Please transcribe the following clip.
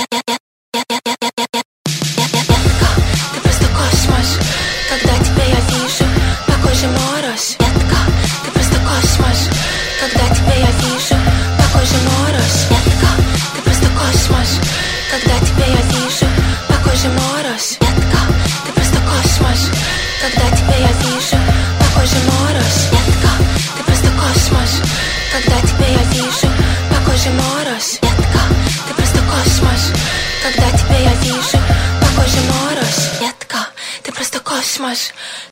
ты просто космос. Когда тебя я вижу, такой же мороз. Детка, ты просто космос. Когда тебя я вижу, такой же мороз. Детка, ты просто космос. Когда тебя я вижу, такой же мороз. Детка, ты просто космос. Когда тебя я вижу, такой же мороз. Детка, ты просто космос. Когда тебя я вижу, такой же мороз. Детка, ты просто космос. Когда тебя я вижу, такой же мороз. Детка, ты просто космос.